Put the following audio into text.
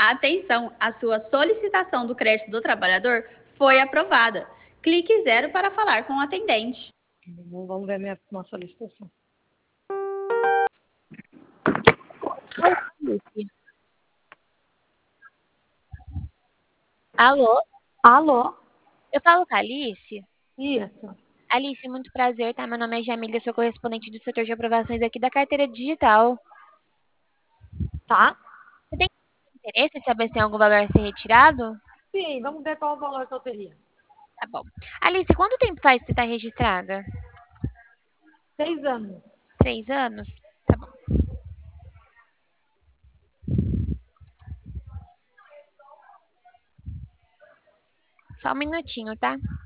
Atenção, a sua solicitação do crédito do trabalhador foi aprovada. Clique 0 para falar com o atendente. Vamos ver minha solicitação. Alô? Alô? Eu falo com a Alice? Isso. Alice, muito prazer, tá? Meu nome é Jamília, sou correspondente do setor de aprovações aqui da carteira digital. Tá? Você tem interesse em saber se tem algum valor a ser retirado? Sim, vamos ver qual o valor que eu teria. Tá bom. Alice, quanto tempo faz que você está registrada? 6 anos. 3 anos? Tá bom. Só um minutinho, tá?